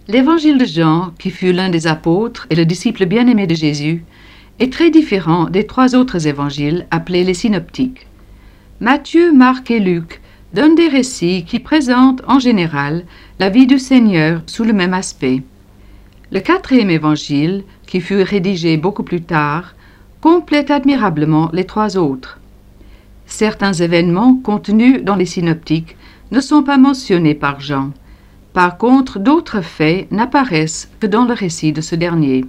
L'évangile de Jean, qui fut l'un des apôtres et le disciple bien-aimé de Jésus, est très différent des trois autres évangiles appelés les synoptiques. Matthieu, Marc et Luc donnent des récits qui présentent en général la vie du Seigneur sous le même aspect. Le quatrième évangile, qui fut rédigé beaucoup plus tard, complète admirablement les trois autres. Certains événements contenus dans les synoptiques ne sont pas mentionnés par Jean. Par contre, d'autres faits n'apparaissent que dans le récit de ce dernier.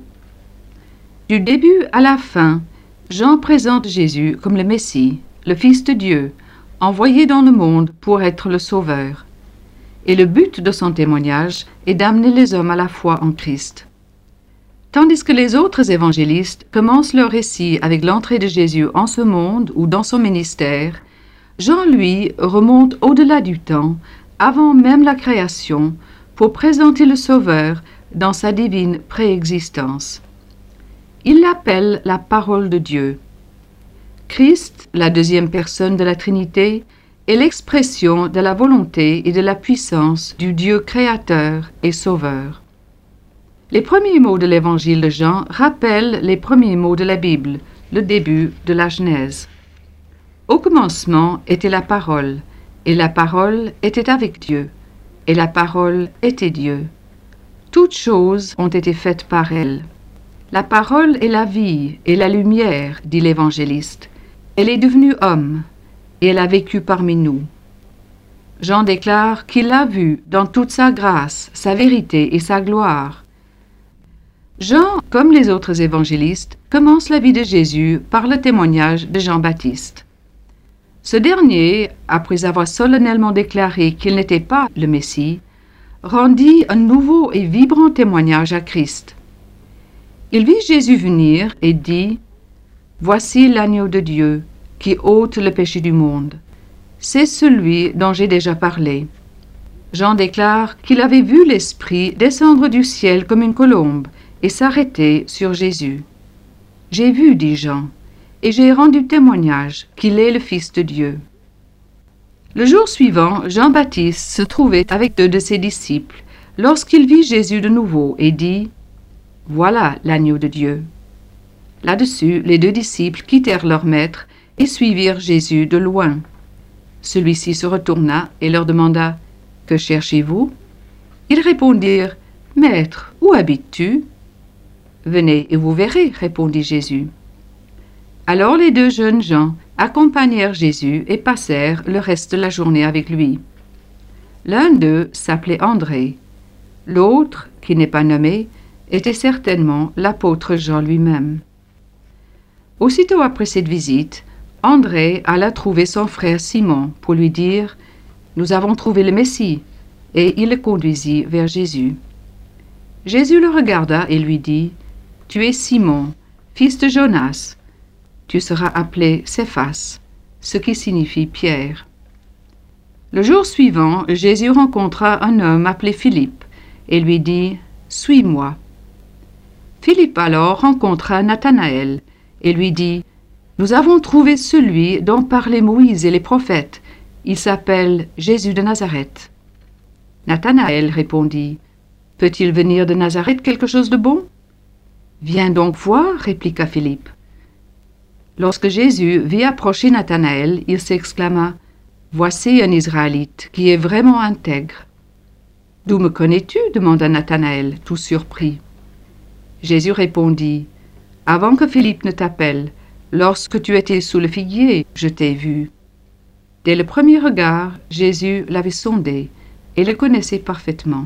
Du début à la fin, Jean présente Jésus comme le Messie, le Fils de Dieu, envoyé dans le monde pour être le Sauveur. Et le but de son témoignage est d'amener les hommes à la foi en Christ. Tandis que les autres évangélistes commencent leur récit avec l'entrée de Jésus en ce monde ou dans son ministère, Jean, lui, remonte au-delà du temps, avant même la création, pour présenter le Sauveur dans sa divine préexistence. Il l'appelle la parole de Dieu. Christ, la deuxième personne de la Trinité, est l'expression de la volonté et de la puissance du Dieu créateur et sauveur. Les premiers mots de l'évangile de Jean rappellent les premiers mots de la Bible, le début de la Genèse. Au commencement était la parole, et la parole était avec Dieu, et la parole était Dieu. Toutes choses ont été faites par elle. La parole est la vie et la lumière, dit l'évangéliste. Elle est devenue homme, et elle a vécu parmi nous. Jean déclare qu'il l'a vue dans toute sa grâce, sa vérité et sa gloire. Jean, comme les autres évangélistes, commence la vie de Jésus par le témoignage de Jean-Baptiste. Ce dernier, après avoir solennellement déclaré qu'il n'était pas le Messie, rendit un nouveau et vibrant témoignage à Christ. Il vit Jésus venir et dit « Voici l'agneau de Dieu qui ôte le péché du monde. C'est celui dont j'ai déjà parlé. » Jean déclare qu'il avait vu l'Esprit descendre du ciel comme une colombe et s'arrêter sur Jésus. « J'ai vu, dit Jean, et j'ai rendu témoignage qu'il est le Fils de Dieu. » Le jour suivant, Jean-Baptiste se trouvait avec deux de ses disciples lorsqu'il vit Jésus de nouveau et dit « Voilà l'agneau de Dieu. » Là-dessus, les deux disciples quittèrent leur maître et suivirent Jésus de loin. Celui-ci se retourna et leur demanda « Que cherchez-vous » Ils répondirent « Maître, où habites-tu » « Venez et vous verrez, répondit Jésus. Alors les deux jeunes gens accompagnèrent Jésus et passèrent le reste de la journée avec lui. L'un d'eux s'appelait André. L'autre, qui n'est pas nommé, était certainement l'apôtre Jean lui-même. Aussitôt après cette visite, André alla trouver son frère Simon pour lui dire « Nous avons trouvé le Messie » et il le conduisit vers Jésus. Jésus le regarda et lui dit « Tu es Simon, fils de Jonas. Tu seras appelé Céphas, ce qui signifie Pierre. » Le jour suivant, Jésus rencontra un homme appelé Philippe et lui dit « Suis-moi. » Philippe alors rencontra Nathanaël et lui dit « Nous avons trouvé celui dont parlaient Moïse et les prophètes. Il s'appelle Jésus de Nazareth. » Nathanaël répondit « Peut-il venir de Nazareth quelque chose de bon ?» « Viens donc voir, répliqua Philippe. Lorsque Jésus vit approcher Nathanaël, il s'exclama « Voici un Israélite qui est vraiment intègre. »« D'où me connais-tu » demanda Nathanaël, tout surpris. Jésus répondit « Avant que Philippe ne t'appelle, lorsque tu étais sous le figuier, je t'ai vu. » Dès le premier regard, Jésus l'avait sondé et le connaissait parfaitement.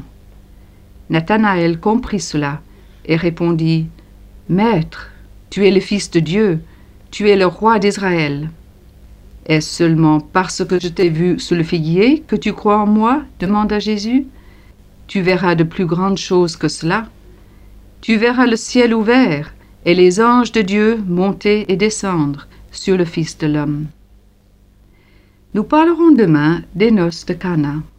Nathanaël comprit cela et répondit « Maître, tu es le Fils de Dieu, tu es le roi d'Israël. » « Est-ce seulement parce que je t'ai vu sous le figuier que tu crois en moi ?» demanda Jésus. « Tu verras de plus grandes choses que cela. Tu verras le ciel ouvert et les anges de Dieu monter et descendre sur le Fils de l'homme. » Nous parlerons demain des noces de Cana.